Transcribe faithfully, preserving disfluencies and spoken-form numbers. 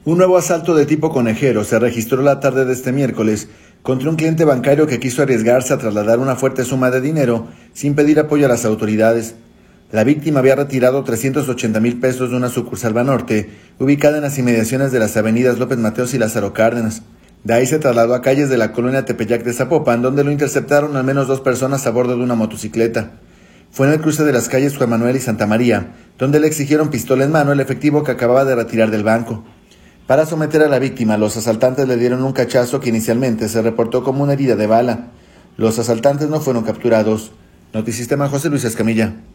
Un nuevo asalto de tipo conejero se registró la tarde de este miércoles contra un cliente bancario que quiso arriesgarse a trasladar una fuerte suma de dinero sin pedir apoyo a las autoridades. La víctima había retirado trescientos ochenta mil pesos de una sucursal Banorte, ubicada en las inmediaciones de las avenidas López Mateos y Lázaro Cárdenas. De ahí se trasladó a calles de la colonia Tepeyac de Zapopan, donde lo interceptaron al menos dos personas a bordo de una motocicleta. Fue en el cruce de las calles Juan Manuel y Santa María, donde le exigieron pistola en mano el efectivo que acababa de retirar del banco. Para someter a la víctima, los asaltantes le dieron un cachazo que inicialmente se reportó como una herida de bala. Los asaltantes no fueron capturados. Notisistema, José Luis Escamilla.